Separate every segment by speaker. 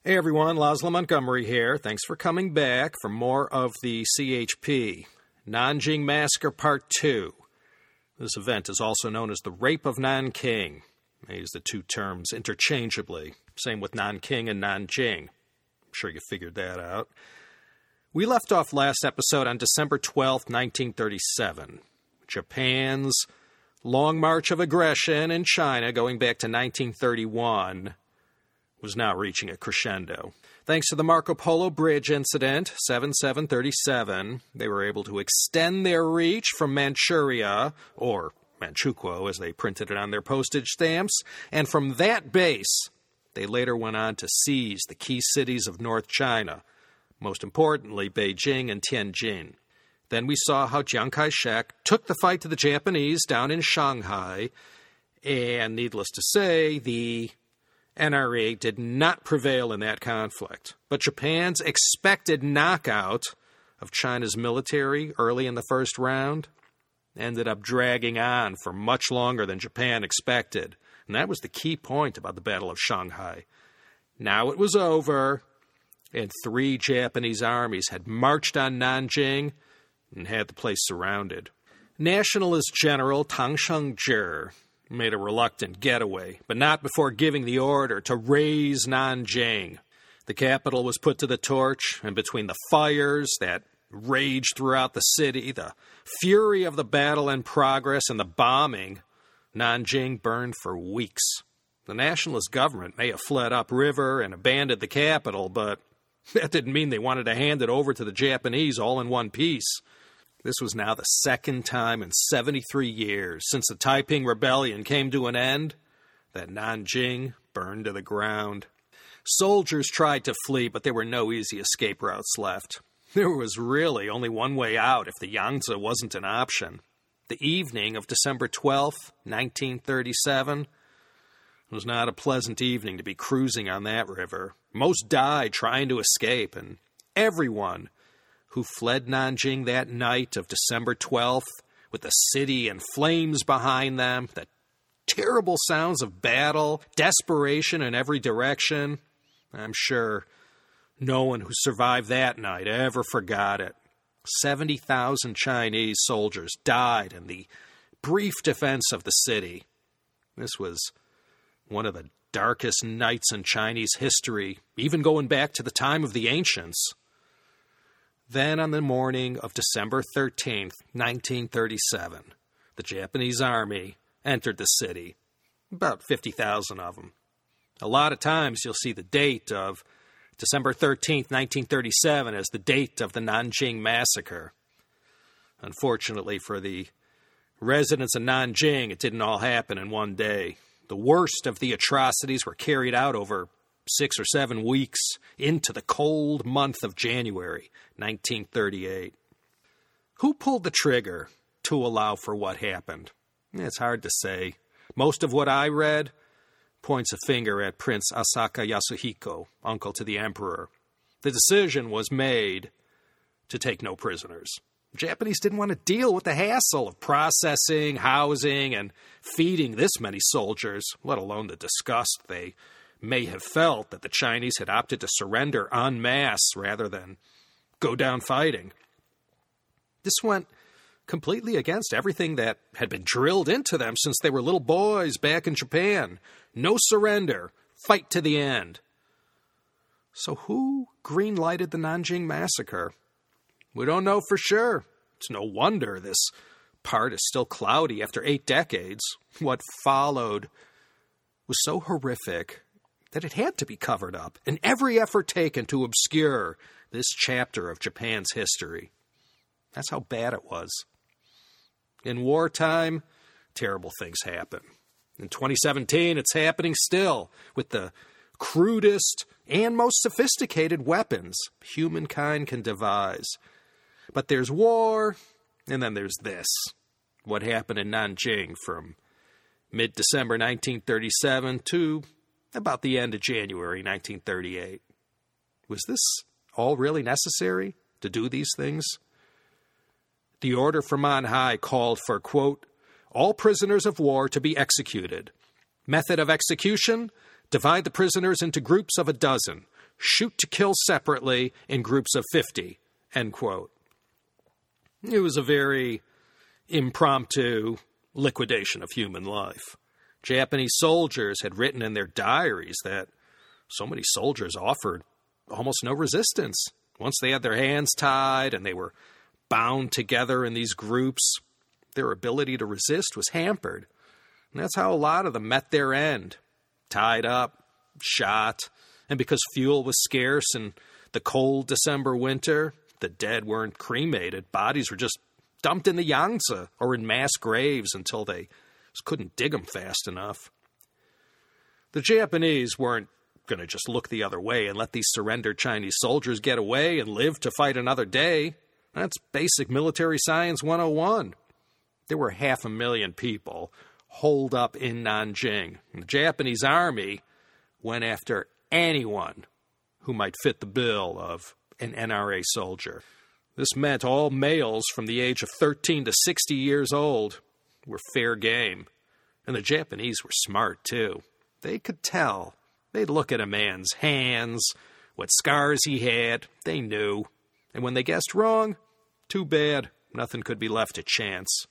Speaker 1: Hey everyone, Laszlo Montgomery here. Thanks for coming back for more of the CHP. Nanjing Massacre Part 2. This event is also known as the Rape of Nanking. I use the two terms interchangeably. Same with Nanking and Nanjing. I'm sure you figured that out. We left off last episode on December 12th, 1937. Japan's long march of aggression in China, going back to 1931, was now reaching a crescendo. Thanks to the Marco Polo Bridge incident, 7737, they were able to extend their reach from Manchuria, or Manchukuo as they printed it on their postage stamps, and from that base, they later went on to seize the key cities of North China, most importantly Beijing and Tianjin. Then we saw how Chiang Kai-shek took the fight to the Japanese down in Shanghai, and needless to say, the NRA did not prevail in that conflict. But Japan's expected knockout of China's military early in the first round ended up dragging on for much longer than Japan expected. And that was the key point about the Battle of Shanghai. Now it was over, and 3 Japanese armies had marched on Nanjing and had the place surrounded. Nationalist General Tang Sheng-zhi made a reluctant getaway, but not before giving the order to raze Nanjing. The capital was put to the torch, and between the fires that raged throughout the city, the fury of the battle in progress, and the bombing, Nanjing burned for weeks. The nationalist government may have fled upriver and abandoned the capital, but that didn't mean they wanted to hand it over to the Japanese all in one piece. This was now the second time in 73 years since the Taiping Rebellion came to an end that Nanjing burned to the ground. Soldiers tried to flee, but there were no easy escape routes left. There was really only one way out if the Yangtze wasn't an option. The evening of December 12th, 1937, was not a pleasant evening to be cruising on that river. Most died trying to escape, and everyone who fled Nanjing that night of December 12th, with the city in flames behind them, the terrible sounds of battle, desperation in every direction. I'm sure no one who survived that night ever forgot it. 70,000 Chinese soldiers died in the brief defense of the city. This was one of the darkest nights in Chinese history, even going back to the time of the ancients. Then on the morning of December 13th, 1937, the Japanese army entered the city, about 50,000 of them. A lot of times you'll see the date of December 13th, 1937 as the date of the Nanjing Massacre. Unfortunately for the residents of Nanjing, it didn't all happen in one day. The worst of the atrocities were carried out over 6 or 7 weeks into the cold month of January, 1938. Who pulled the trigger to allow for what happened? It's hard to say. Most of what I read points a finger at Prince Asaka Yasuhiko, uncle to the emperor. The decision was made to take no prisoners. The Japanese didn't want to deal with the hassle of processing, housing, and feeding this many soldiers, let alone the disgust they may have felt that the Chinese had opted to surrender en masse rather than go down fighting. This went completely against everything that had been drilled into them since they were little boys back in Japan. No surrender, fight to the end. So who green-lighted the Nanjing Massacre? We don't know for sure. It's no wonder this part is still cloudy after 8 decades. What followed was so horrific that it had to be covered up, and every effort taken to obscure this chapter of Japan's history. That's how bad it was. In wartime, terrible things happen. In 2017, it's happening still, with the crudest and most sophisticated weapons humankind can devise. But there's war, and then there's this. What happened in Nanjing from mid-December 1937 to about the end of January 1938. Was this all really necessary to do these things? The order from on high called for, quote, all prisoners of war to be executed. Method of execution, divide the prisoners into groups of 12. shoot to kill separately in groups of 50, end quote. It was a very impromptu liquidation of human life. Japanese soldiers had written in their diaries that so many soldiers offered almost no resistance. Once they had their hands tied and they were bound together in these groups, their ability to resist was hampered. And that's how a lot of them met their end. Tied up, shot, and because fuel was scarce in the cold December winter, the dead weren't cremated. Bodies were just dumped in the Yangtze or in mass graves until they just couldn't dig them fast enough. The Japanese weren't going to just look the other way and let these surrendered Chinese soldiers get away and live to fight another day. That's basic military science 101. There were 500,000 people holed up in Nanjing. And the Japanese army went after anyone who might fit the bill of an NRA soldier. This meant all males from the age of 13 to 60 years old were fair game. And the Japanese were smart, too. They could tell. They'd look at a man's hands, what scars he had. They knew. And when they guessed wrong, too bad. Nothing could be left to chance.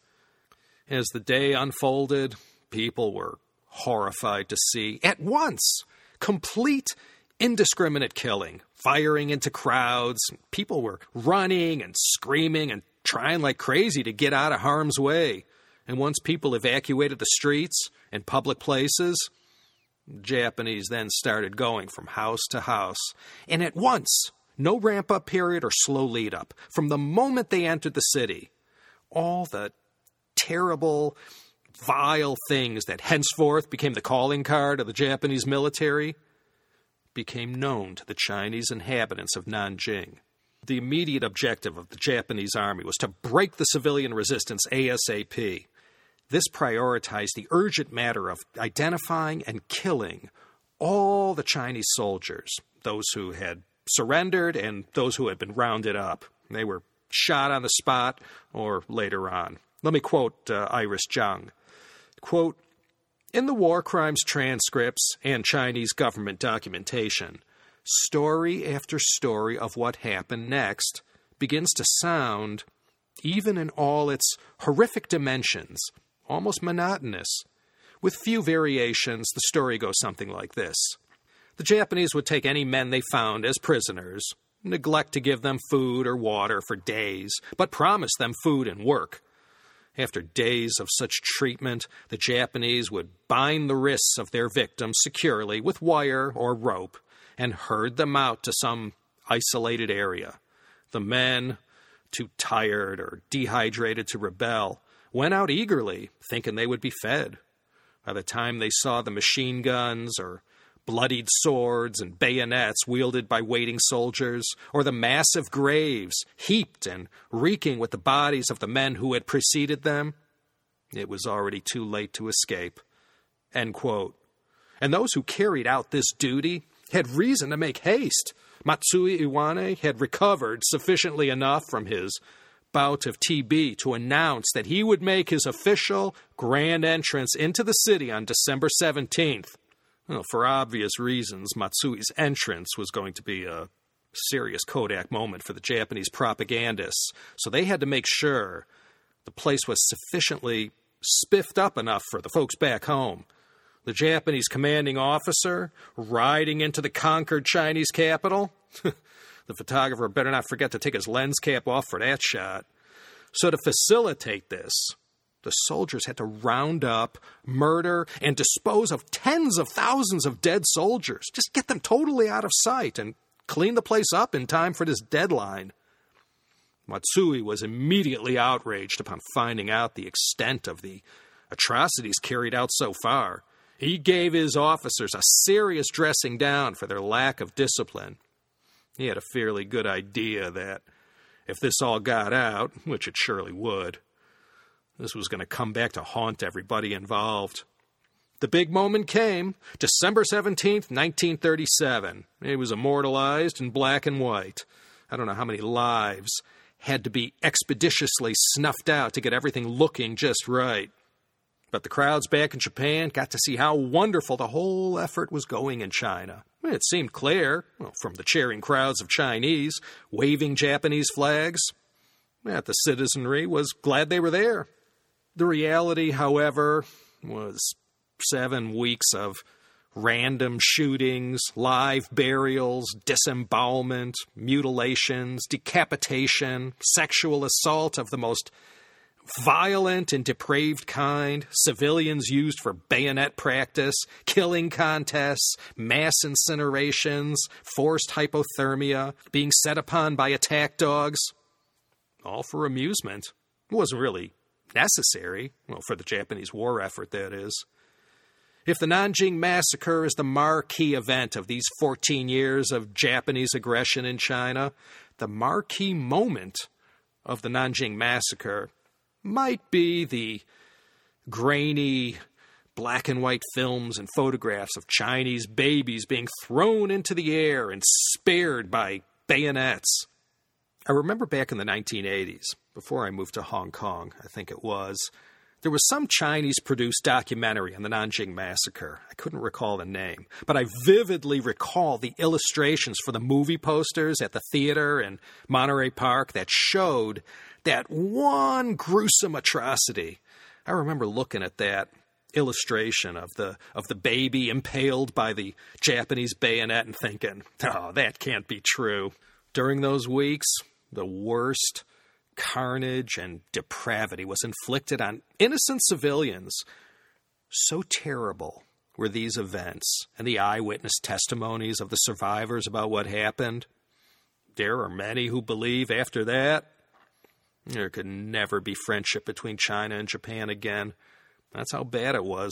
Speaker 1: As the day unfolded, people were horrified to see, at once, complete indiscriminate killing, firing into crowds. People were running and screaming and trying like crazy to get out of harm's way. And once people evacuated the streets and public places, the Japanese then started going from house to house. And at once, no ramp-up period or slow lead-up. From the moment they entered the city, all the terrible, vile things that henceforth became the calling card of the Japanese military became known to the Chinese inhabitants of Nanjing. The immediate objective of the Japanese army was to break the civilian resistance ASAP. This prioritized the urgent matter of identifying and killing all the Chinese soldiers, those who had surrendered and those who had been rounded up. They were shot on the spot or later on. Let me quote Iris Zhang. Quote, "In the war crimes transcripts and Chinese government documentation, story after story of what happened next begins to sound, even in all its horrific dimensions, almost monotonous. With few variations, the story goes something like this. The Japanese would take any men they found as prisoners, neglect to give them food or water for days, but promise them food and work. After days of such treatment, the Japanese would bind the wrists of their victims securely with wire or rope and herd them out to some isolated area. The men, too tired or dehydrated to rebel, went out eagerly, thinking they would be fed. By the time they saw the machine guns or bloodied swords and bayonets wielded by waiting soldiers, or the massive graves heaped and reeking with the bodies of the men who had preceded them, it was already too late to escape." End quote. And those who carried out this duty had reason to make haste. Matsui Iwane had recovered sufficiently enough from his bout of TB to announce that he would make his official grand entrance into the city on December 17th. Well, for obvious reasons, Matsui's entrance was going to be a serious Kodak moment for the Japanese propagandists, so they had to make sure the place was sufficiently spiffed up enough for the folks back home. The Japanese commanding officer riding into the conquered Chinese capital? The photographer better not forget to take his lens cap off for that shot. So to facilitate this, the soldiers had to round up, murder, and dispose of tens of thousands of dead soldiers. Just get them totally out of sight and clean the place up in time for this deadline. Matsui was immediately outraged upon finding out the extent of the atrocities carried out so far. He gave his officers a serious dressing down for their lack of discipline. He had a fairly good idea that if this all got out, which it surely would, this was going to come back to haunt everybody involved. The big moment came, December 17th, 1937. It was immortalized in black and white. I don't know how many lives had to be expeditiously snuffed out to get everything looking just right. But the crowds back in Japan got to see how wonderful the whole effort was going in China. It seemed clear, from the cheering crowds of Chinese, waving Japanese flags, that the citizenry was glad they were there. The reality, however, was 7 weeks of random shootings, live burials, disembowelment, mutilations, decapitation, sexual assault of the most violent and depraved kind, civilians used for bayonet practice, killing contests, mass incinerations, forced hypothermia, being set upon by attack dogs. All for amusement. It wasn't really necessary, for the Japanese war effort, that is. If the Nanjing Massacre is the marquee event of these 14 years of Japanese aggression in China, the marquee moment of the Nanjing Massacre might be the grainy black and white films and photographs of Chinese babies being thrown into the air and speared by bayonets. I remember back in the 1980s, before I moved to Hong Kong, I think it was, there was some Chinese-produced documentary on the Nanjing Massacre. I couldn't recall the name, but I vividly recall the illustrations for the movie posters at the theater in Monterey Park that showed that one gruesome atrocity. I remember looking at that illustration of the baby impaled by the Japanese bayonet and thinking, oh, that can't be true. During those weeks, the worst carnage and depravity was inflicted on innocent civilians. So terrible were these events and the eyewitness testimonies of the survivors about what happened. There are many who believe after that there could never be friendship between China and Japan again. That's how bad it was.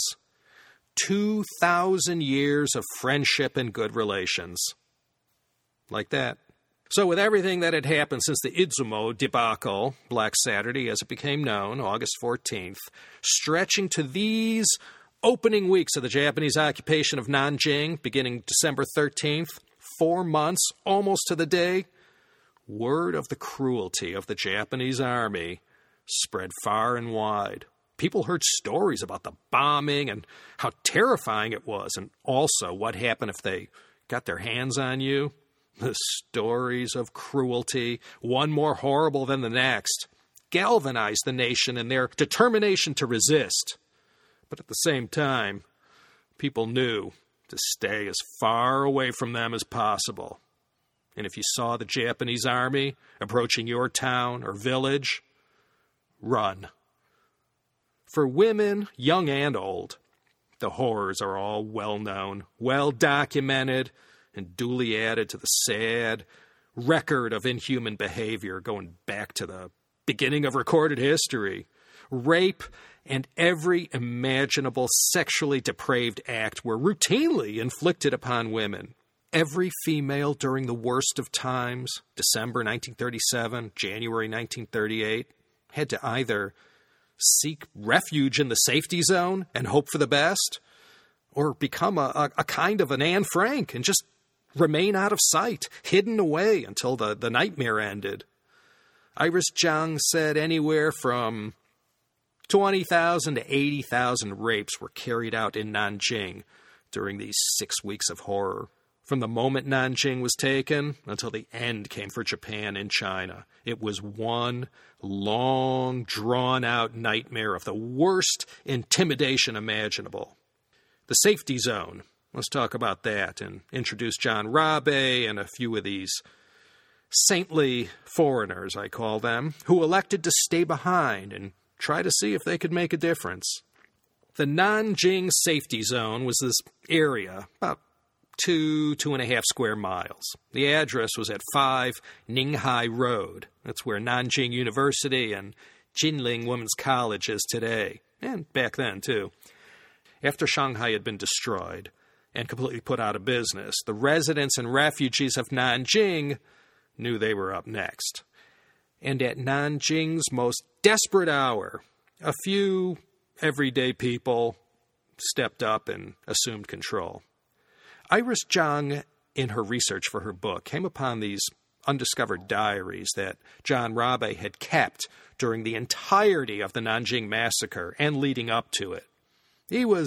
Speaker 1: 2,000 years of friendship and good relations. Like that. So with everything that had happened since the Izumo debacle, Black Saturday as it became known, August 14th, stretching to these opening weeks of the Japanese occupation of Nanjing, beginning December 13th, 4 months, almost to the day, word of the cruelty of the Japanese army spread far and wide. People heard stories about the bombing and how terrifying it was, and also what happened if they got their hands on you. The stories of cruelty, one more horrible than the next, galvanized the nation in their determination to resist. But at the same time, people knew to stay as far away from them as possible. And if you saw the Japanese army approaching your town or village, run. For women, young and old, the horrors are all well known, well documented, and duly added to the sad record of inhuman behavior going back to the beginning of recorded history. Rape and every imaginable sexually depraved act were routinely inflicted upon women. Every female during the worst of times, December 1937, January 1938, had to either seek refuge in the safety zone and hope for the best, or become a kind of an Anne Frank and just remain out of sight, hidden away until the nightmare ended. Iris Zhang said anywhere from 20,000 to 80,000 rapes were carried out in Nanjing during these 6 weeks of horror. From the moment Nanjing was taken until the end came for Japan and China, it was one long, drawn-out nightmare of the worst intimidation imaginable. The safety zone. Let's talk about that and introduce John Rabe and a few of these saintly foreigners, I call them, who elected to stay behind and try to see if they could make a difference. The Nanjing Safety Zone was this area, about 2.5 square miles. The address was at 5 Ninghai Road. That's where Nanjing University and Jinling Women's College is today, and back then, too. After Shanghai had been destroyed and completely put out of business, the residents and refugees of Nanjing knew they were up next. And at Nanjing's most desperate hour, a few everyday people stepped up and assumed control. Iris Zhang, in her research for her book, came upon these undiscovered diaries that John Rabe had kept during the entirety of the Nanjing Massacre and leading up to it. He was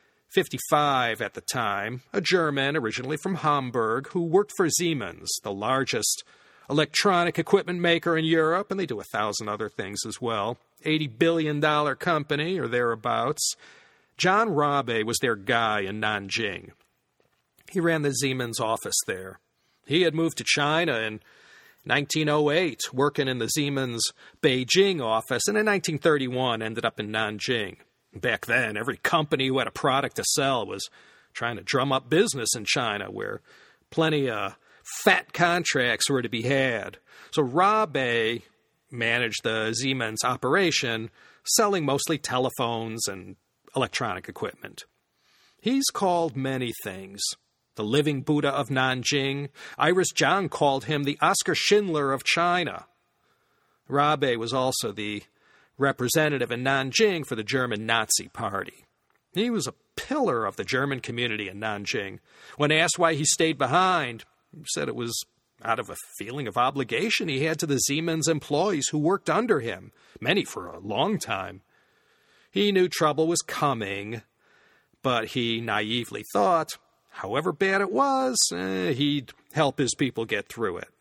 Speaker 1: 55 at the time, a German originally from Hamburg who worked for Siemens, the largest electronic equipment maker in Europe, and they do 1,000 other things as well. $80 billion company or thereabouts. John Rabe was their guy in Nanjing. He ran the Siemens office there. He had moved to China in 1908, working in the Siemens Beijing office, and in 1931 ended up in Nanjing. Back then, every company who had a product to sell was trying to drum up business in China, where plenty of fat contracts were to be had. So Rabe managed the Siemens operation, selling mostly telephones and electronic equipment. He's called many things. The living Buddha of Nanjing. Iris Zhang called him the Oskar Schindler of China. Rabe was also the representative in Nanjing for the German Nazi Party. He was a pillar of the German community in Nanjing. When asked why he stayed behind, he said it was out of a feeling of obligation he had to the Siemens employees who worked under him, many for a long time. He knew trouble was coming, but he naively thought, however bad it was, he'd help his people get through it.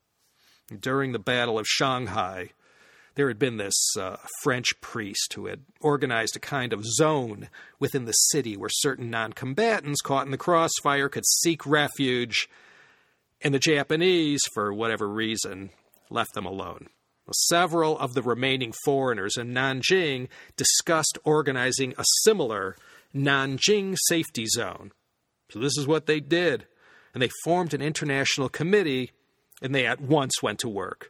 Speaker 1: During the Battle of Shanghai, there had been this French priest who had organized a kind of zone within the city where certain non-combatants caught in the crossfire could seek refuge, and the Japanese, for whatever reason, left them alone. Several of the remaining foreigners in Nanjing discussed organizing a similar Nanjing safety zone. So this is what they did, and they formed an international committee, and they at once went to work.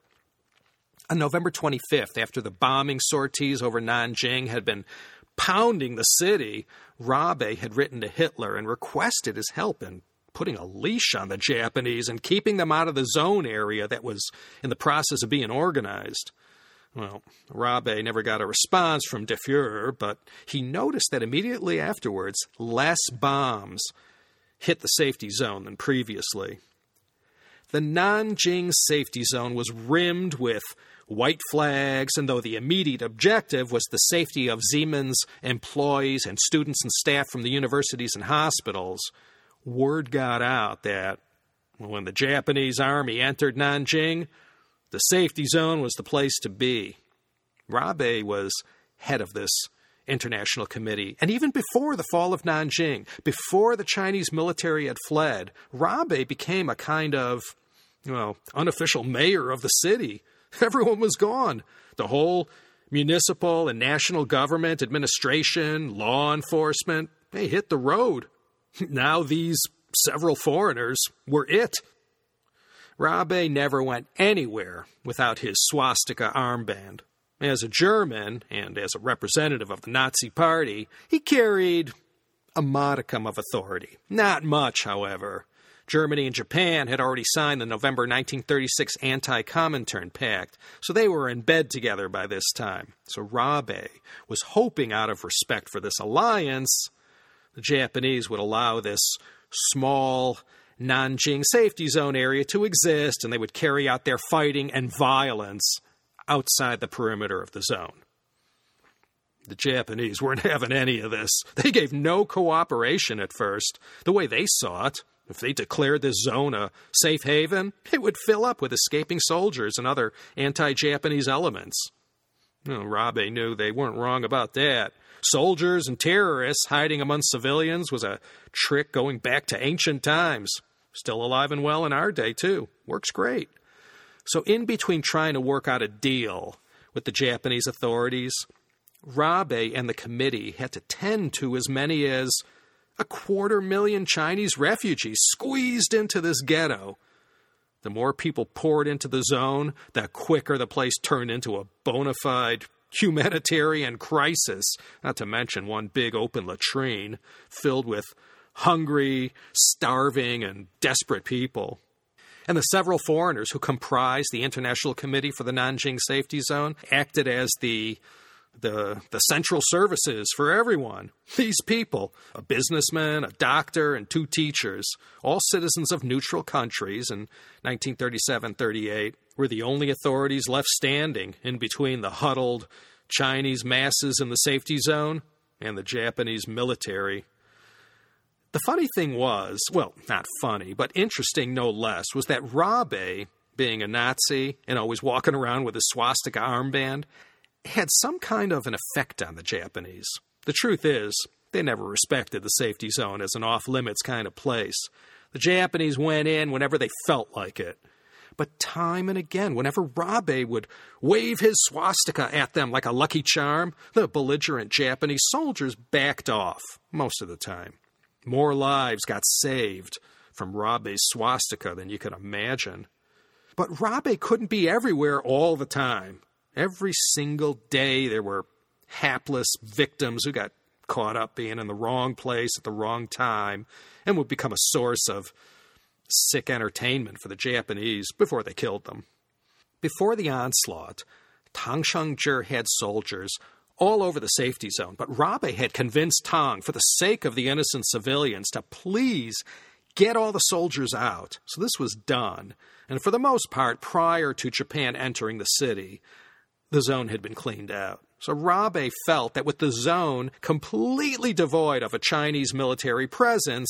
Speaker 1: On November 25th, after the bombing sorties over Nanjing had been pounding the city, Rabe had written to Hitler and requested his help in putting a leash on the Japanese and keeping them out of the zone area that was in the process of being organized. Well, Rabe never got a response from Der Fuhrer, but he noticed that immediately afterwards, less bombs hit the safety zone than previously. The Nanjing safety zone was rimmed with white flags, and though the immediate objective was the safety of Siemens employees and students and staff from the universities and hospitals, word got out that when the Japanese army entered Nanjing, the safety zone was the place to be. Rabe was head of this international committee, and even before the fall of Nanjing, before the Chinese military had fled, Rabe became a kind of, unofficial mayor of the city. Everyone was gone. The whole municipal and national government, administration, law enforcement, they hit the road. Now these several foreigners were it. Rabe never went anywhere without his swastika armband. As a German, and as a representative of the Nazi Party, he carried a modicum of authority. Not much, however. Germany and Japan had already signed the November 1936 Anti-Comintern Pact, so they were in bed together by this time. So Rabe was hoping, out of respect for this alliance, the Japanese would allow this small Nanjing safety zone area to exist, and they would carry out their fighting and violence outside the perimeter of the zone. The Japanese weren't having any of this. They gave no cooperation at first. The way they saw it, if they declared this zone a safe haven, it would fill up with escaping soldiers and other anti-Japanese elements. Rabe knew they weren't wrong about that. Soldiers and terrorists hiding among civilians was a trick going back to ancient times. Still alive and well in our day, too. Works great. So in between trying to work out a deal with the Japanese authorities, Rabe and the committee had to tend to as many as 250,000 Chinese refugees squeezed into this ghetto. The more people poured into the zone, the quicker the place turned into a bona fide humanitarian crisis, not to mention one big open latrine filled with hungry, starving, and desperate people. And the several foreigners who comprised the International Committee for the Nanjing Safety Zone acted as the central services for everyone. These people, a businessman, a doctor, and 2 teachers, all citizens of neutral countries in 1937-38, were the only authorities left standing in between the huddled Chinese masses in the safety zone and the Japanese military. The funny thing was, well, not funny, but interesting no less, was that Rabe, being a Nazi and always walking around with his swastika armband, had some kind of an effect on the Japanese. The truth is, they never respected the safety zone as an off-limits kind of place. The Japanese went in whenever they felt like it. But time and again, whenever Rabe would wave his swastika at them like a lucky charm, the belligerent Japanese soldiers backed off, most of the time. More lives got saved from Rabe's swastika than you could imagine. But Rabe couldn't be everywhere all the time. Every single day there were hapless victims who got caught up being in the wrong place at the wrong time and would become a source of sick entertainment for the Japanese before they killed them. Before the onslaught, Tang Sheng-zhi had soldiers all over the safety zone, but Rabe had convinced Tang, for the sake of the innocent civilians, to please get all the soldiers out. So this was done, and for the most part, prior to Japan entering the city, the zone had been cleaned out. So Rabe felt that with the zone completely devoid of a Chinese military presence,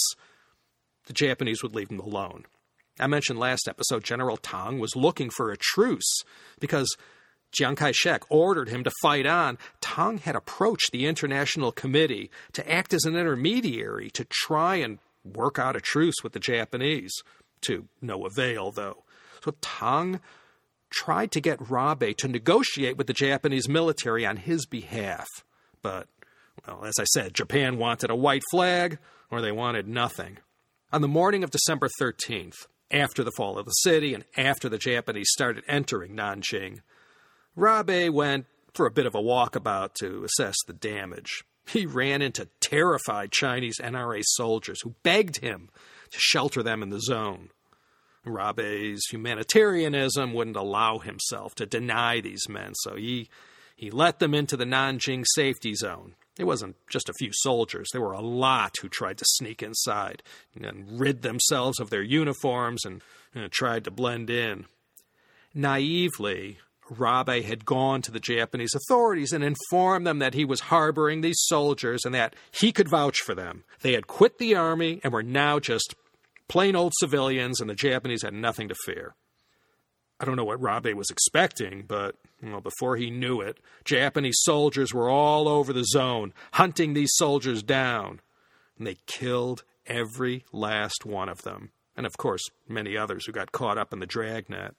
Speaker 1: the Japanese would leave them alone. I mentioned last episode General Tang was looking for a truce because Chiang Kai-shek ordered him to fight on. Tang had approached the International Committee to act as an intermediary to try and work out a truce with the Japanese, to no avail, though. So Tang tried to get Rabe to negotiate with the Japanese military on his behalf. But, well, as I said, Japan wanted a white flag, or they wanted nothing. On the morning of December 13th, after the fall of the city and after the Japanese started entering Nanjing, Rabe went for a bit of a walkabout to assess the damage. He ran into terrified Chinese NRA soldiers who begged him to shelter them in the zone. Rabe's humanitarianism wouldn't allow himself to deny these men, so he let them into the Nanjing safety zone. It wasn't just a few soldiers. There were a lot who tried to sneak inside and rid themselves of their uniforms and tried to blend in. Naively, Rabe had gone to the Japanese authorities and informed them that he was harboring these soldiers and that he could vouch for them. They had quit the army and were now just plain old civilians, and the Japanese had nothing to fear. I don't know what Rabe was expecting, but before he knew it, Japanese soldiers were all over the zone, hunting these soldiers down. And they killed every last one of them. And of course, many others who got caught up in the dragnet.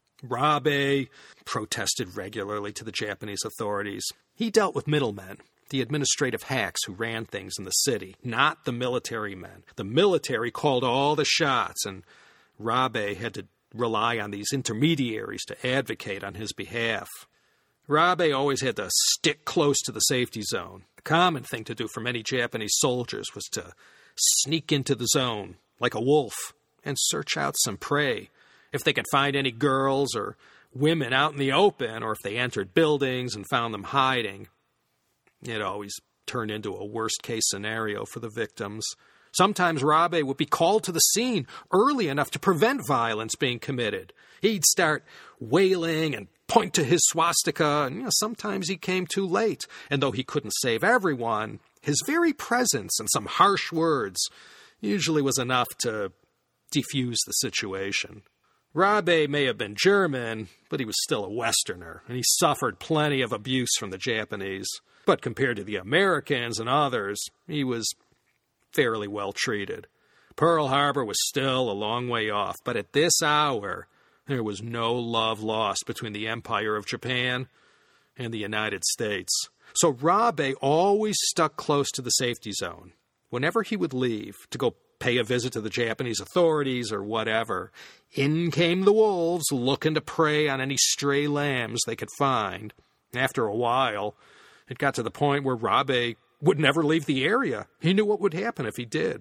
Speaker 1: Rabe protested regularly to the Japanese authorities. He dealt with middlemen, the administrative hacks who ran things in the city, not the military men. The military called all the shots, and Rabe had to rely on these intermediaries to advocate on his behalf. Rabe always had to stick close to the safety zone. A common thing to do for many Japanese soldiers was to sneak into the zone like a wolf and search out some prey. If they could find any girls or women out in the open, or if they entered buildings and found them hiding, it always turned into a worst-case scenario for the victims. Sometimes Rabe would be called to the scene early enough to prevent violence being committed. He'd start wailing and point to his swastika, and sometimes he came too late. And though he couldn't save everyone, his very presence and some harsh words usually was enough to defuse the situation. Rabe may have been German, but he was still a Westerner, and he suffered plenty of abuse from the Japanese. But compared to the Americans and others, he was fairly well treated. Pearl Harbor was still a long way off, but at this hour, there was no love lost between the Empire of Japan and the United States. So Rabe always stuck close to the safety zone. Whenever he would leave to go pay a visit to the Japanese authorities or whatever, in came the wolves looking to prey on any stray lambs they could find. After a while, it got to the point where Rabe would never leave the area. He knew what would happen if he did.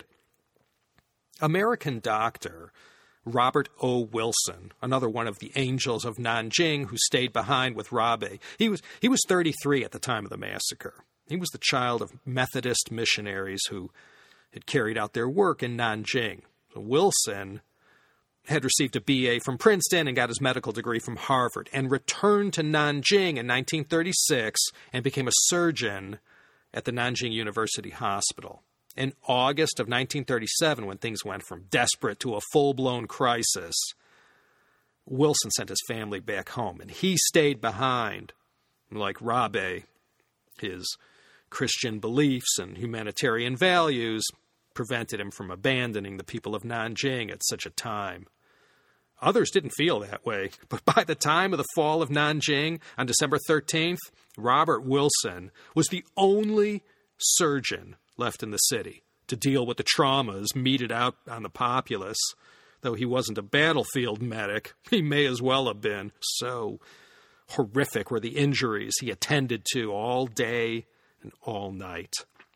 Speaker 1: American doctor Robert O. Wilson, another one of the angels of Nanjing who stayed behind with Rabe. He was 33 at the time of the massacre. He was the child of Methodist missionaries who had carried out their work in Nanjing. So Wilson had received a B.A. from Princeton and got his medical degree from Harvard and returned to Nanjing in 1936 and became a surgeon at the Nanjing University Hospital. In August of 1937, when things went from desperate to a full-blown crisis, Wilson sent his family back home, and he stayed behind. Like Rabe, his Christian beliefs and humanitarian values prevented him from abandoning the people of Nanjing at such a time. Others didn't feel that way, but by the time of the fall of Nanjing on December 13th, Robert Wilson was the only surgeon left in the city to deal with the traumas meted out on the populace. Though he wasn't a battlefield medic, he may as well have been. So horrific were the injuries he attended to all day and all night.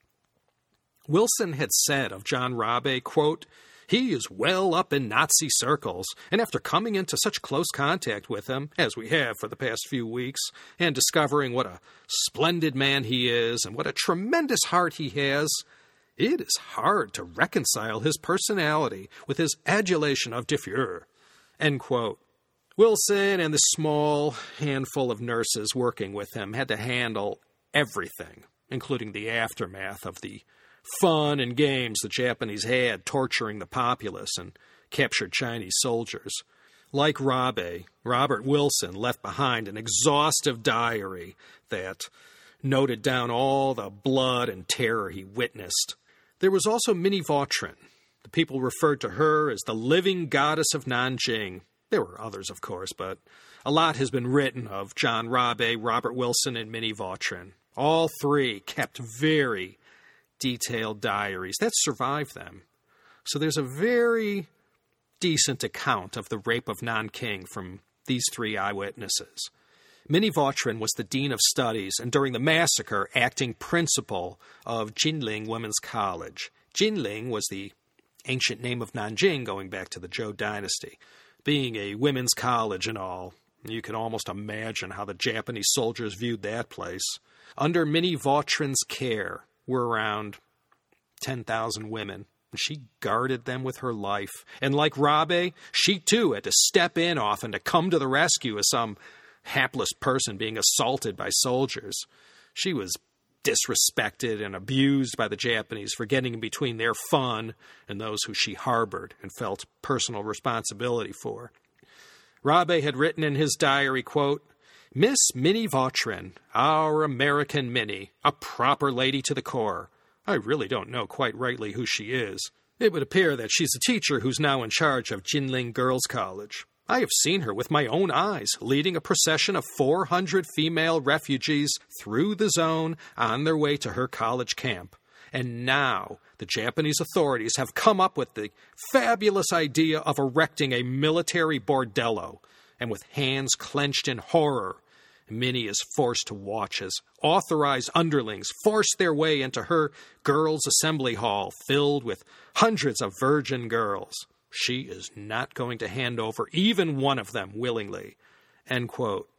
Speaker 1: Wilson had said of John Rabe, quote, "He is well up in Nazi circles, and after coming into such close contact with him, as we have for the past few weeks, and discovering what a splendid man he is and what a tremendous heart he has, it is hard to reconcile his personality with his adulation of De Fuhrer." End quote. Wilson and the small handful of nurses working with him had to handle everything, including the aftermath of the fun and games the Japanese had torturing the populace and captured Chinese soldiers. Like Rabe, Robert Wilson left behind an exhaustive diary that noted down all the blood and terror he witnessed. There was also Minnie Vautrin. The people referred to her as the living goddess of Nanjing. There were others, of course, but a lot has been written of John Rabe, Robert Wilson, and Minnie Vautrin. All three kept very detailed diaries that survived them. So there's a very decent account of the rape of Nanking from these three eyewitnesses. Minnie Vautrin was the dean of studies and during the massacre acting principal of Jinling Women's College. Jinling was the ancient name of Nanjing going back to the Zhou dynasty. Being a women's college and all, you can almost imagine how the Japanese soldiers viewed that place. Under Minnie Vautrin's care were around 10,000 women. She guarded them with her life. And like Rabe, she too had to step in often to come to the rescue of some hapless person being assaulted by soldiers. She was disrespected and abused by the Japanese for getting in between their fun and those who she harbored and felt personal responsibility for. Rabe had written in his diary, quote, "Miss Minnie Vautrin, our American Minnie, a proper lady to the core. I really don't know quite rightly who she is. It would appear that she's a teacher who's now in charge of Jinling Girls' College. I have seen her with my own eyes leading a procession of 400 female refugees through the zone on their way to her college camp. And now the Japanese authorities have come up with the fabulous idea of erecting a military bordello, and with hands clenched in horror, Minnie is forced to watch as authorized underlings force their way into her girls' assembly hall filled with hundreds of virgin girls. She is not going to hand over even one of them willingly." End quote.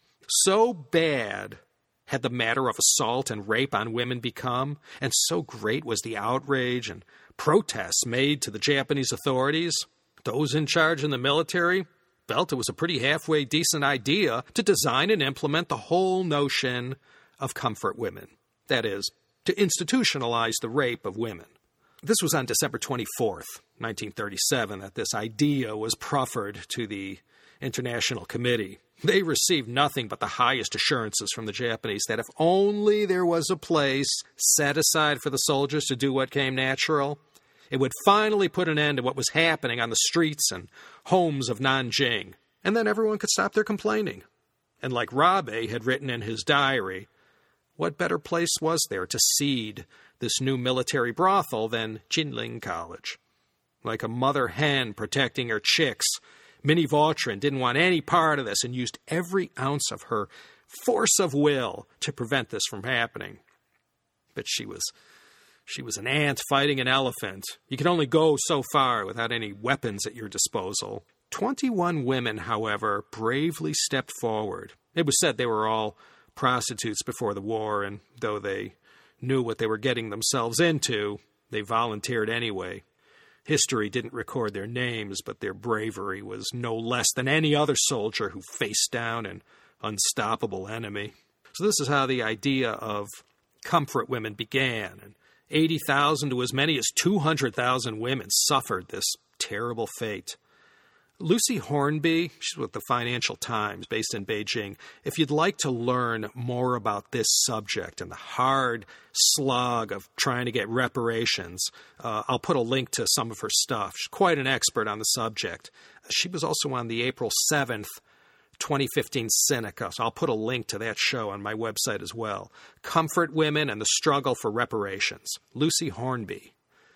Speaker 1: So bad had the matter of assault and rape on women become, and so great was the outrage and protests made to the Japanese authorities, those in charge in the military felt it was a pretty halfway decent idea to design and implement the whole notion of comfort women. That is, to institutionalize the rape of women. This was on December 24th, 1937, that this idea was proffered to the International Committee. They received nothing but the highest assurances from the Japanese that if only there was a place set aside for the soldiers to do what came natural, it would finally put an end to what was happening on the streets and homes of Nanjing, and then everyone could stop their complaining. And like Rabe had written in his diary, what better place was there to seed this new military brothel than Jinling College? Like a mother hen protecting her chicks, Minnie Vautrin didn't want any part of this and used every ounce of her force of will to prevent this from happening. But she was an ant fighting an elephant. You could only go so far without any weapons at your disposal. 21 women, however, bravely stepped forward. It was said they were all prostitutes before the war, and though they knew what they were getting themselves into, they volunteered anyway. History didn't record their names, but their bravery was no less than any other soldier who faced down an unstoppable enemy. So this is how the idea of comfort women began, and 80,000 to as many as 200,000 women suffered this terrible fate. Lucy Hornby, she's with the Financial Times, based in Beijing. If you'd like to learn more about this subject and the hard slog of trying to get reparations, I'll put a link to some of her stuff. She's quite an expert on the subject. She was also on the April 7th, 2015 Sinica, so I'll put a link to that show on my website as well. Comfort Women and the Struggle for Reparations. Lucy Hornby.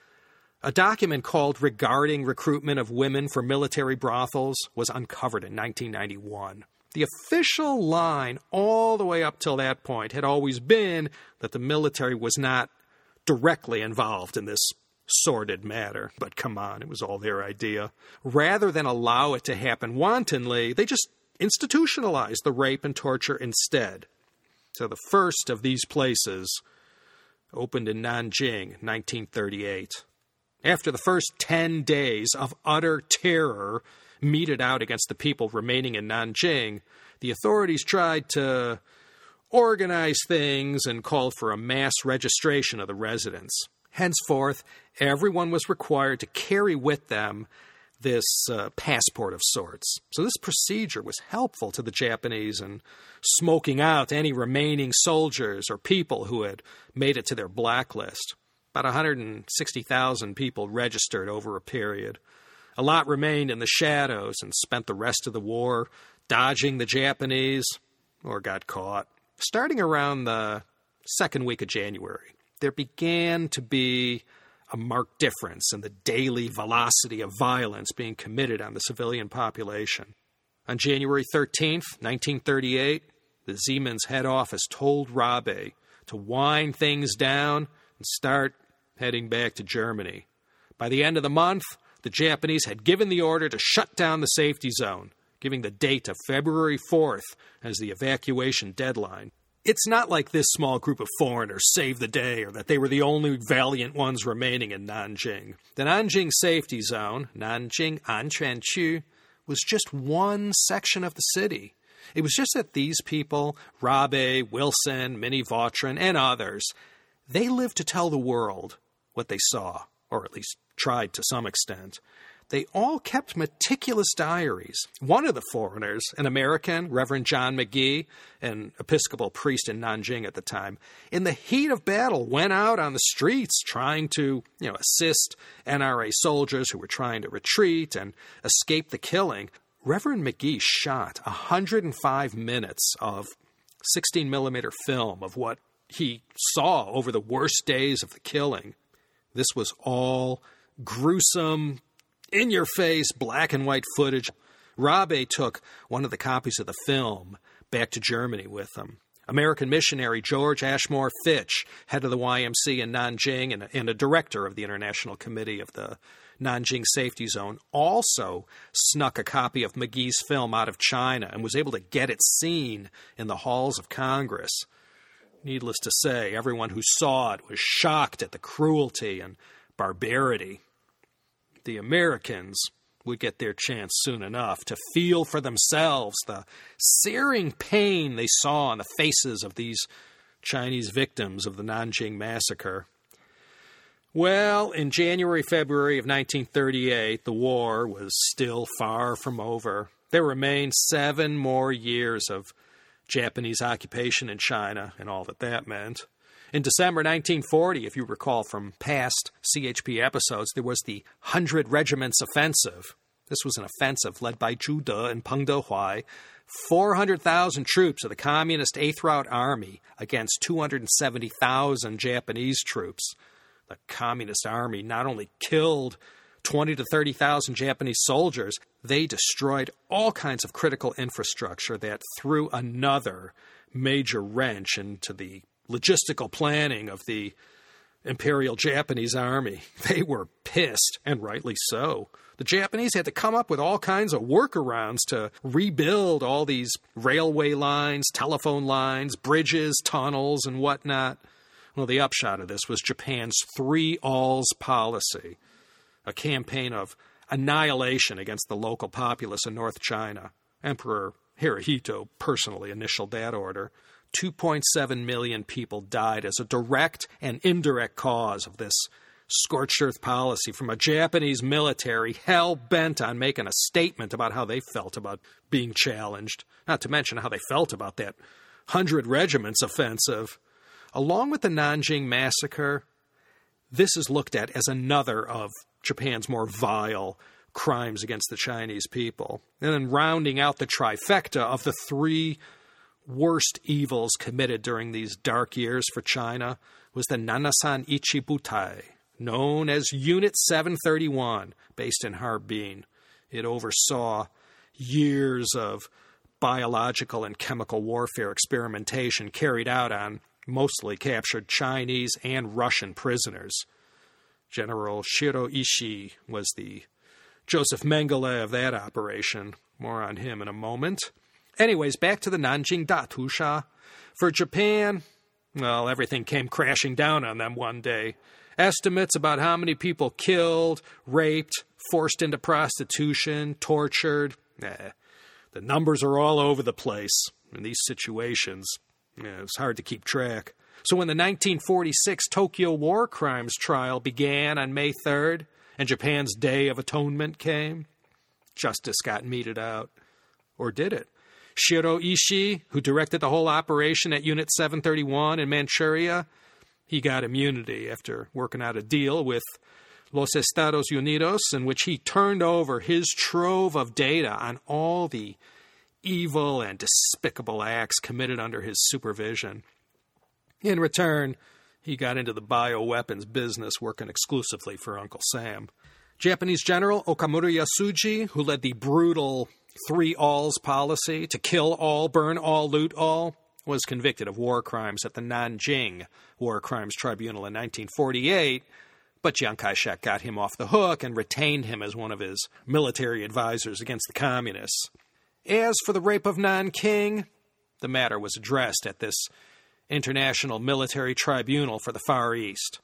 Speaker 1: A document called Regarding Recruitment of Women for Military Brothels was uncovered in 1991. The official line all the way up till that point had always been that the military was not directly involved in this sordid matter. But come on, it was all their idea. Rather than allow it to happen wantonly, they just institutionalized the rape and torture instead. So the first of these places opened in Nanjing, 1938. After the first 10 days of utter terror meted out against the people remaining in Nanjing, the authorities tried to organize things and called for a mass registration of the residents. Henceforth, everyone was required to carry with them this passport of sorts. So this procedure was helpful to the Japanese in smoking out any remaining soldiers or people who had made it to their blacklist. About 160,000 people registered over a period. A lot remained in the shadows and spent the rest of the war dodging the Japanese or got caught. Starting around the second week of January, there began to be a marked difference in the daily velocity of violence being committed on the civilian population. On January 13th, 1938, the Siemens head office told Rabe to wind things down and start heading back to Germany. By the end of the month, the Japanese had given the order to shut down the safety zone, giving the date of February 4th as the evacuation deadline. It's not like this small group of foreigners saved the day or that they were the only valiant ones remaining in Nanjing. The Nanjing Safety Zone, Nanjing Anquanqu, was just one section of the city. It was just that these people, Rabe, Wilson, Minnie Vautrin, and others, they lived to tell the world what they saw, or at least tried to some extent. They all kept meticulous diaries. One of the foreigners, an American, Reverend John McGee, an Episcopal priest in Nanjing at the time, in the heat of battle went out on the streets trying to, assist NRA soldiers who were trying to retreat and escape the killing. Reverend McGee shot 105 minutes of 16mm film of what he saw over the worst days of the killing. This was all gruesome, in-your-face, black and white footage. Rabe took one of the copies of the film back to Germany with him. American missionary George Ashmore Fitch, head of the YMC in Nanjing and a director of the International Committee of the Nanjing Safety Zone, also snuck a copy of McGee's film out of China and was able to get it seen in the halls of Congress. Needless to say, everyone who saw it was shocked at the cruelty and barbarity. The Americans would get their chance soon enough to feel for themselves the searing pain they saw on the faces of these Chinese victims of the Nanjing massacre. Well, in January, February of 1938, the war was still far from over. There remained 7 more years of Japanese occupation in China and all that meant. In December 1940, if you recall from past CHP episodes, there was the 100 Regiments Offensive. This was an offensive led by Zhu De and Peng Dehuai, 400,000 troops of the Communist 8th Route Army against 270,000 Japanese troops. The Communist Army not only killed 20 to 30,000 Japanese soldiers, they destroyed all kinds of critical infrastructure that threw another major wrench into the logistical planning of the Imperial Japanese Army. They were pissed, and rightly so. The Japanese had to come up with all kinds of workarounds to rebuild all these railway lines, telephone lines, bridges, tunnels, and whatnot. Well, the upshot of this was Japan's 3-alls policy, a campaign of annihilation against the local populace in North China. Emperor Hirohito personally initialed that order. 2.7 million people died as a direct and indirect cause of this scorched earth policy from a Japanese military hell-bent on making a statement about how they felt about being challenged, not to mention how they felt about that 100 regiments offensive. Along with the Nanjing Massacre, this is looked at as another of Japan's more vile crimes against the Chinese people. And then rounding out the trifecta of the three worst evils committed during these dark years for China was the Nanasan Ichi Butai, known as Unit 731, based in Harbin. It oversaw years of biological and chemical warfare experimentation carried out on mostly captured Chinese and Russian prisoners. General Shiro Ishii was the Joseph Mengele of that operation. More on him in a moment. Anyways, back to the Nanjing Datusha. For Japan, well, everything came crashing down on them one day. Estimates about how many people killed, raped, forced into prostitution, tortured. The numbers are all over the place in these situations. It's hard to keep track. So when the 1946 Tokyo War Crimes trial began on May 3rd, and Japan's Day of Atonement came, justice got meted out. Or did it? Shiro Ishii, who directed the whole operation at Unit 731 in Manchuria, he got immunity after working out a deal with Los Estados Unidos in which he turned over his trove of data on all the evil and despicable acts committed under his supervision. In return, he got into the bioweapons business, working exclusively for Uncle Sam. Japanese General Okamura Yasuji, who led the brutal 3 alls policy to kill all, burn all, loot all, was convicted of war crimes at the Nanjing War Crimes Tribunal in 1948, but Chiang Kai-shek got him off the hook and retained him as one of his military advisors against the communists. As for the rape of Nanking, the matter was addressed at this International Military Tribunal for the Far East.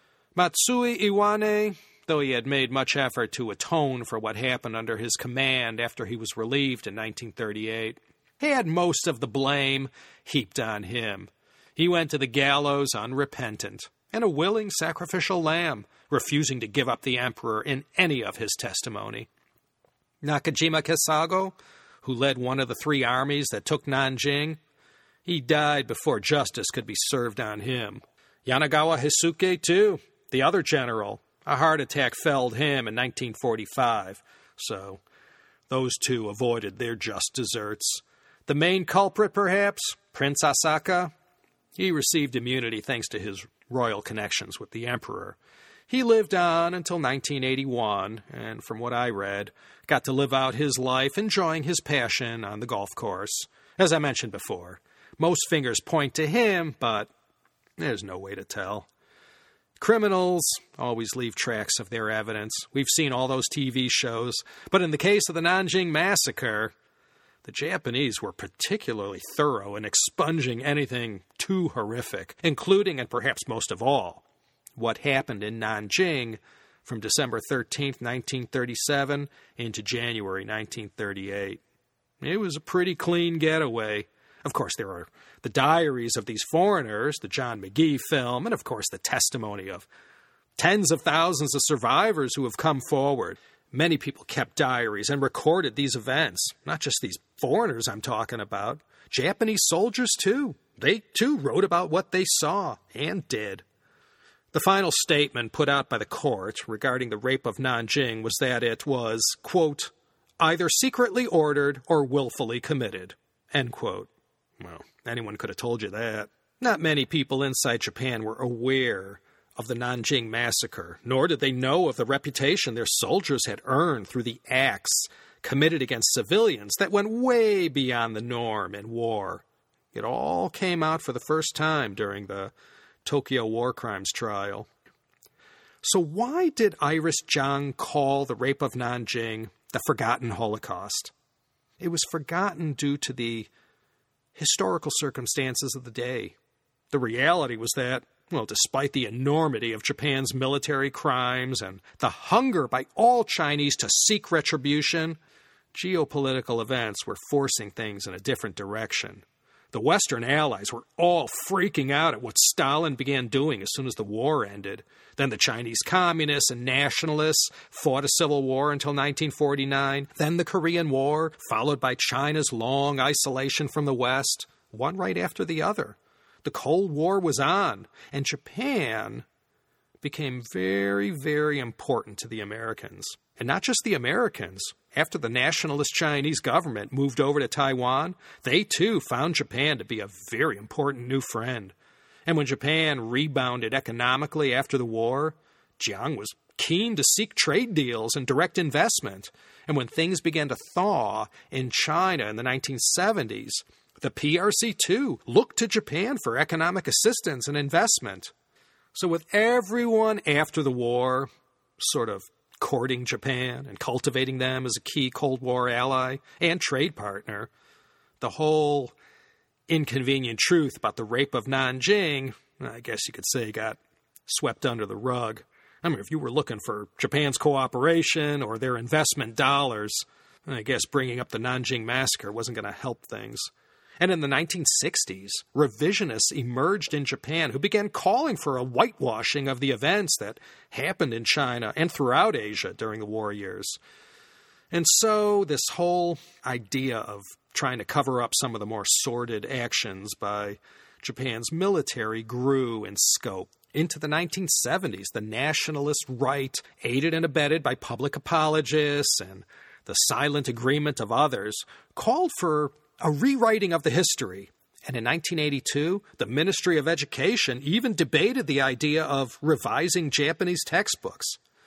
Speaker 1: Matsui Iwane, though he had made much effort to atone for what happened under his command after he was relieved in 1938, had most of the blame heaped on him. He went to the gallows unrepentant and a willing sacrificial lamb, refusing to give up the emperor in any of his testimony. Nakajima Kesago, who led one of the 3 armies that took Nanjing, he died before justice could be served on him. Yanagawa Hisuke, too, the other general, a heart attack felled him in 1945, so those 2 avoided their just deserts. The main culprit, perhaps, Prince Asaka, he received immunity thanks to his royal connections with the emperor. He lived on until 1981, and from what I read, got to live out his life enjoying his passion on the golf course. As I mentioned before, most fingers point to him, but there's no way to tell. Criminals always leave tracks of their evidence. We've seen all those TV shows, but in the case of the Nanjing Massacre, the Japanese were particularly thorough in expunging anything too horrific, including, and perhaps most of all, what happened in Nanjing from December 13th, 1937 into January 1938. It was a pretty clean getaway. Of course, there are the diaries of these foreigners, the John McGee film, and of course the testimony of tens of thousands of survivors who have come forward. Many people kept diaries and recorded these events. Not just these foreigners I'm talking about. Japanese soldiers, too. They, too, wrote about what they saw and did. The final statement put out by the court regarding the rape of Nanjing was that it was, quote, either secretly ordered or willfully committed, end quote. Well, anyone could have told you that. Not many people inside Japan were aware of the Nanjing Massacre, nor did they know of the reputation their soldiers had earned through the acts committed against civilians that went way beyond the norm in war. It all came out for the first time during the Tokyo War Crimes trial. So why did Iris Zhang call the rape of Nanjing the Forgotten Holocaust? It was forgotten due to the historical circumstances of the day. The reality was that, well, despite the enormity of Japan's military crimes and the hunger by all Chinese to seek retribution, geopolitical events were forcing things in a different direction. The Western allies were all freaking out at what Stalin began doing as soon as the war ended. Then the Chinese communists and nationalists fought a civil war until 1949. Then the Korean War, followed by China's long isolation from the West, one right after the other. The Cold War was on, and Japan became very, very important to the Americans. And not just the Americans. After the nationalist Chinese government moved over to Taiwan, they too found Japan to be a very important new friend. And when Japan rebounded economically after the war, Jiang was keen to seek trade deals and direct investment. And when things began to thaw in China in the 1970s, the PRC too looked to Japan for economic assistance and investment. So with everyone after the war sort of courting Japan and cultivating them as a key Cold War ally and trade partner, the whole inconvenient truth about the rape of Nanjing, I guess you could say, got swept under the rug. I mean, if you were looking for Japan's cooperation or their investment dollars, I guess bringing up the Nanjing massacre wasn't going to help things. And in the 1960s, revisionists emerged in Japan who began calling for a whitewashing of the events that happened in China and throughout Asia during the war years. And so this whole idea of trying to cover up some of the more sordid actions by Japan's military grew in scope. Into the 1970s, the nationalist right, aided and abetted by public apologists and the silent agreement of others, called for a rewriting of the history. And in 1982, the Ministry of Education even debated the idea of revising Japanese textbooks.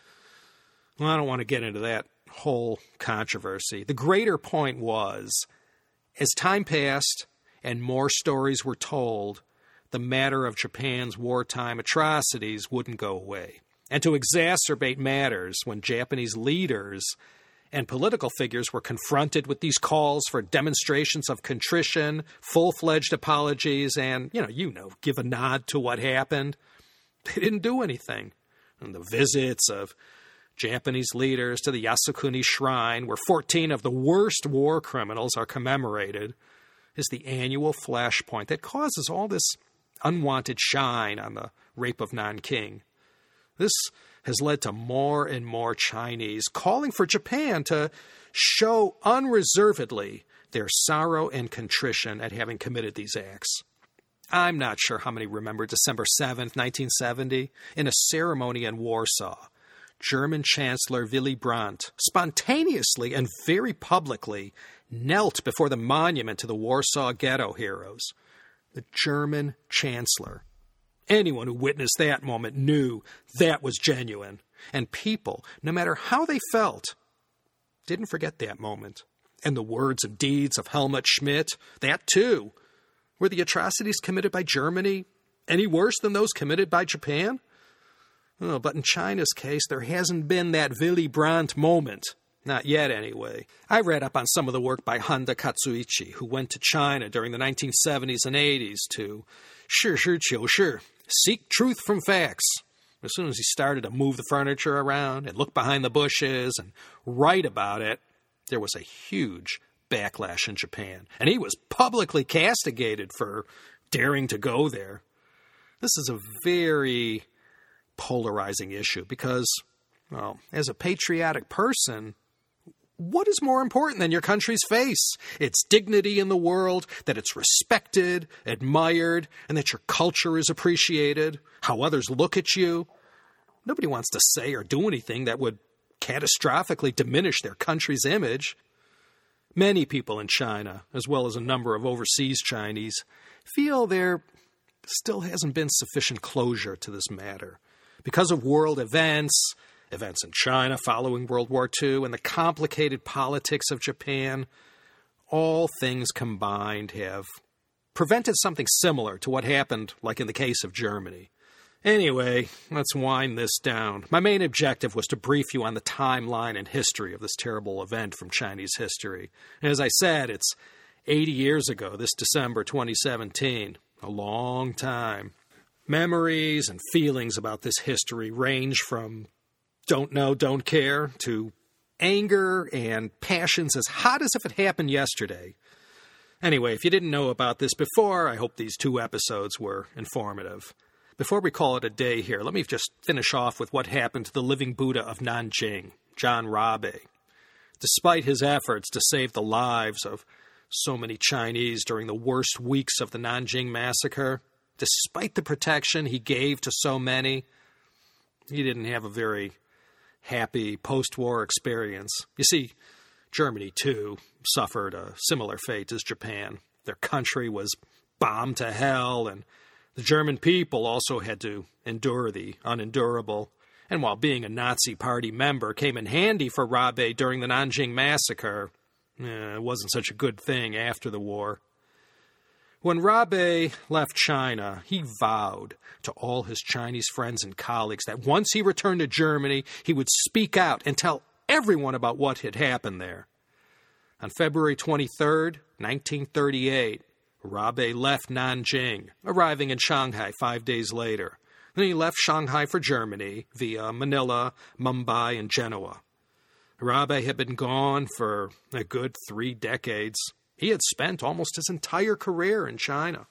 Speaker 1: Well, I don't want to get into that whole controversy. The greater point was, as time passed and more stories were told, the matter of Japan's wartime atrocities wouldn't go away. And to exacerbate matters, when Japanese leaders and political figures were confronted with these calls for demonstrations of contrition, full-fledged apologies, and, give a nod to what happened, they didn't do anything. And the visits of Japanese leaders to the Yasukuni Shrine, where 14 of the worst war criminals are commemorated, is the annual flashpoint that causes all this unwanted shine on the rape of Nanking. This has led to more and more Chinese calling for Japan to show unreservedly their sorrow and contrition at having committed these acts. I'm not sure how many remember December 7th, 1970, in a ceremony in Warsaw. German Chancellor Willy Brandt spontaneously and very publicly knelt before the monument to the Warsaw Ghetto heroes. The German Chancellor. Anyone who witnessed that moment knew that was genuine. And people, no matter how they felt, didn't forget that moment. And the words and deeds of Helmut Schmidt, that too. Were the atrocities committed by Germany any worse than those committed by Japan? Oh, but in China's case, there hasn't been that Willy Brandt moment. Not yet, anyway. I read up on some of the work by Honda Katsuichi, who went to China during the 1970s and 80s to seek truth from facts. As soon as he started to move the furniture around and look behind the bushes and write about it, there was a huge backlash in Japan. And he was publicly castigated for daring to go there. This is a very polarizing issue because, well, as a patriotic person, what is more important than your country's face? Its dignity in the world, that it's respected, admired, and that your culture is appreciated, how others look at you. Nobody wants to say or do anything that would catastrophically diminish their country's image. Many people in China, as well as a number of overseas Chinese, feel there still hasn't been sufficient closure to this matter. Because of world events in China following World War II, and the complicated politics of Japan, all things combined have prevented something similar to what happened, like in the case of Germany. Anyway, let's wind this down. My main objective was to brief you on the timeline and history of this terrible event from Chinese history. And as I said, it's 80 years ago, this December 2017. A long time. Memories and feelings about this history range from don't know, don't care, to anger and passions as hot as if it happened yesterday. Anyway, if you didn't know about this before, I hope these 2 episodes were informative. Before we call it a day here, let me just finish off with what happened to the living Buddha of Nanjing, John Rabe. Despite his efforts to save the lives of so many Chinese during the worst weeks of the Nanjing massacre, despite the protection he gave to so many, he didn't have a very happy post-war experience. You see, Germany, too, suffered a similar fate as Japan. Their country was bombed to hell, and the German people also had to endure the unendurable. And while being a Nazi Party member came in handy for Rabe during the Nanjing massacre, it wasn't such a good thing after the war. When Rabe left China, he vowed to all his Chinese friends and colleagues that once he returned to Germany, he would speak out and tell everyone about what had happened there. On February 23rd, 1938, Rabe left Nanjing, arriving in Shanghai 5 days later. Then he left Shanghai for Germany via Manila, Mumbai, and Genoa. Rabe had been gone for a good 3 decades. He had spent almost his entire career in China.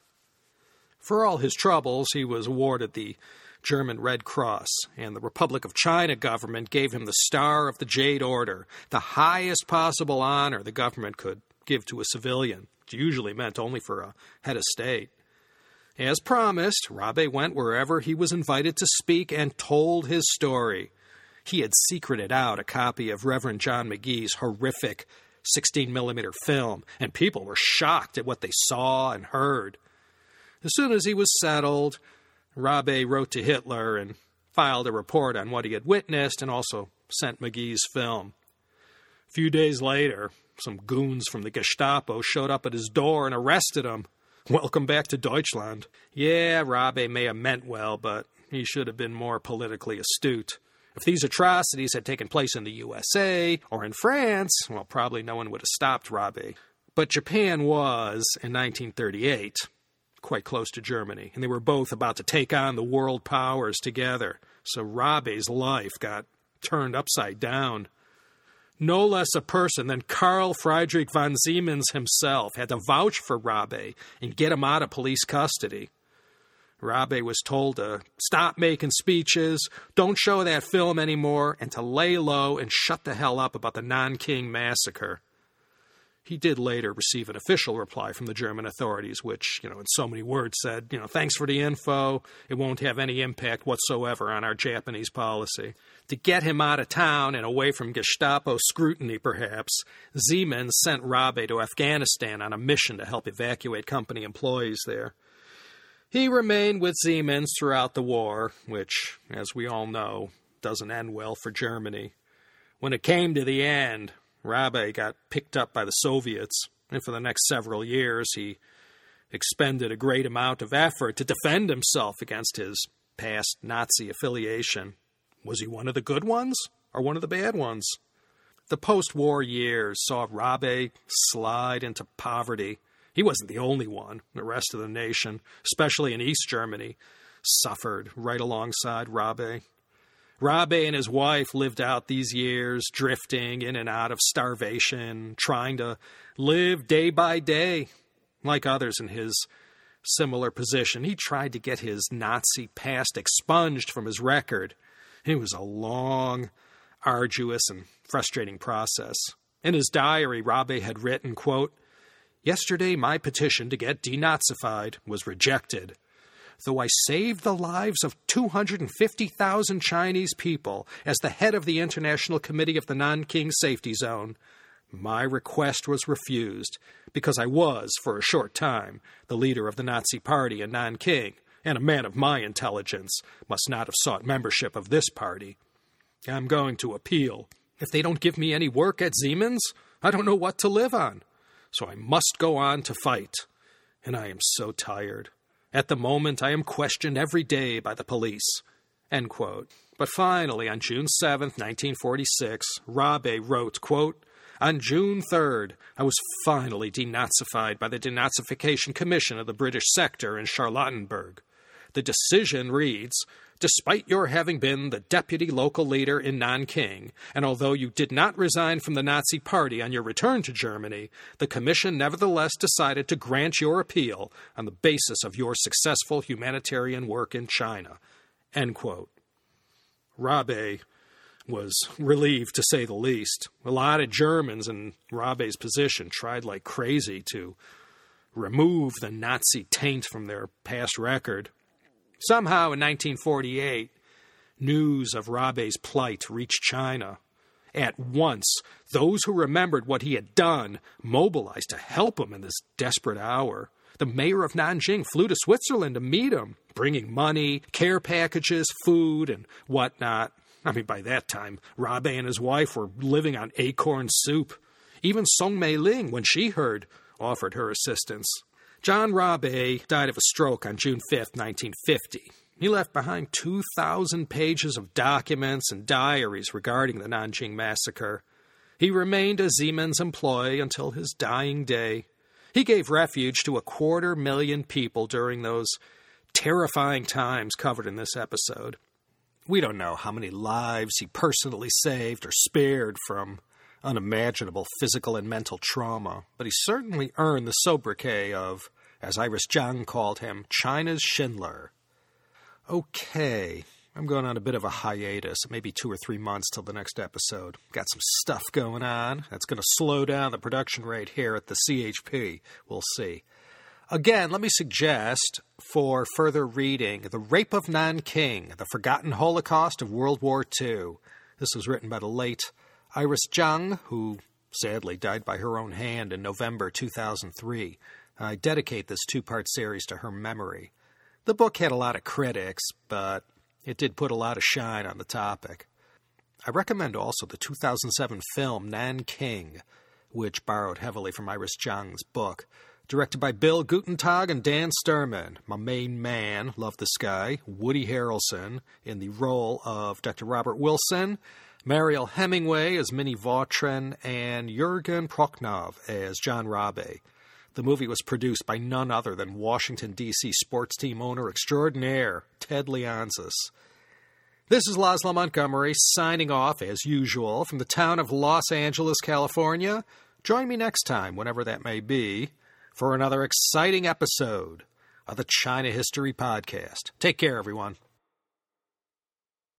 Speaker 1: For all his troubles, he was awarded the German Red Cross, and the Republic of China government gave him the Star of the Jade Order, the highest possible honor the government could give to a civilian. It usually meant only for a head of state. As promised, Rabe went wherever he was invited to speak and told his story. He had secreted out a copy of Reverend John McGee's horrific 16mm film, and people were shocked at what they saw and heard. As soon as he was settled, Rabe wrote to Hitler and filed a report on what he had witnessed and also sent McGee's film. A few days later, some goons from the Gestapo showed up at his door and arrested him. Welcome back to Deutschland. Yeah, Rabe may have meant well, but he should have been more politically astute. If these atrocities had taken place in the USA or in France, well, probably no one would have stopped Rabe. But Japan was, in 1938, quite close to Germany, and they were both about to take on the world powers together. So Rabe's life got turned upside down. No less a person than Karl Friedrich von Siemens himself had to vouch for Rabe and get him out of police custody. Rabe was told to stop making speeches, don't show that film anymore, and to lay low and shut the hell up about the Nanking massacre. He did later receive an official reply from the German authorities, which, in so many words said, thanks for the info. It won't have any impact whatsoever on our Japanese policy. To get him out of town and away from Gestapo scrutiny, perhaps, Siemens sent Rabe to Afghanistan on a mission to help evacuate company employees there. He remained with Siemens throughout the war, which, as we all know, doesn't end well for Germany. When it came to the end, Rabe got picked up by the Soviets, and for the next several years he expended a great amount of effort to defend himself against his past Nazi affiliation. Was he one of the good ones, or one of the bad ones? The post-war years saw Rabe slide into poverty. He wasn't the only one. The rest of the nation, especially in East Germany, suffered right alongside Rabe. Rabe and his wife lived out these years, drifting in and out of starvation, trying to live day by day. Like others in his similar position, he tried to get his Nazi past expunged from his record. It was a long, arduous, and frustrating process. In his diary, Rabe had written, quote, "Yesterday my petition to get denazified was rejected. Though I saved the lives of 250,000 Chinese people as the head of the International Committee of the Nanking Safety Zone, my request was refused because I was, for a short time, the leader of the Nazi Party in Nanking, and a man of my intelligence must not have sought membership of this party. I'm going to appeal. If they don't give me any work at Siemens, I don't know what to live on. So I must go on to fight. And I am so tired. At the moment, I am questioned every day by the police." End quote. But finally, on June 7th, 1946, Rabe wrote, quote, "On June 3rd, I was finally denazified by the Denazification Commission of the British sector in Charlottenburg. The decision reads, despite your having been the deputy local leader in Nanking, and although you did not resign from the Nazi Party on your return to Germany, the Commission nevertheless decided to grant your appeal on the basis of your successful humanitarian work in China." End quote. Rabe was relieved, to say the least. A lot of Germans in Rabe's position tried like crazy to remove the Nazi taint from their past record. Somehow, in 1948, news of Rabe's plight reached China. At once, those who remembered what he had done mobilized to help him in this desperate hour. The mayor of Nanjing flew to Switzerland to meet him, bringing money, care packages, food, and whatnot. I mean, by that time, Rabe and his wife were living on acorn soup. Even Song Mei-ling, when she heard, offered her assistance. John Rabe died of a stroke on June 5, 1950. He left behind 2,000 pages of documents and diaries regarding the Nanjing massacre. He remained a Siemens employee until his dying day. He gave refuge to 250,000 people during those terrifying times covered in this episode. We don't know how many lives he personally saved or spared from unimaginable physical and mental trauma, but he certainly earned the sobriquet of, as Iris Zhang called him, China's Schindler. Okay, I'm going on a bit of a hiatus, maybe 2 or 3 months till the next episode. Got some stuff going on that's going to slow down the production rate here at the CHP. We'll see. Again, let me suggest for further reading The Rape of Nanking, The Forgotten Holocaust of World War II. This was written by the late Iris Zhang, who sadly died by her own hand in November 2003. I dedicate this 2-part series to her memory. The book had a lot of critics, but it did put a lot of shine on the topic. I recommend also the 2007 film Nanking, which borrowed heavily from Iris Zhang's book. Directed by Bill Gutentag and Dan Sturman. My main man, love this guy, Woody Harrelson, in the role of Dr. Robert Wilson, Mariel Hemingway as Minnie Vautrin, and Jürgen Prochnov as John Rabe. The movie was produced by none other than Washington, D.C. sports team owner extraordinaire, Ted Leonsis. This is Laszlo Montgomery, signing off, as usual, from the town of Los Angeles, California. Join me next time, whenever that may be, for another exciting episode of the China History Podcast. Take care, everyone.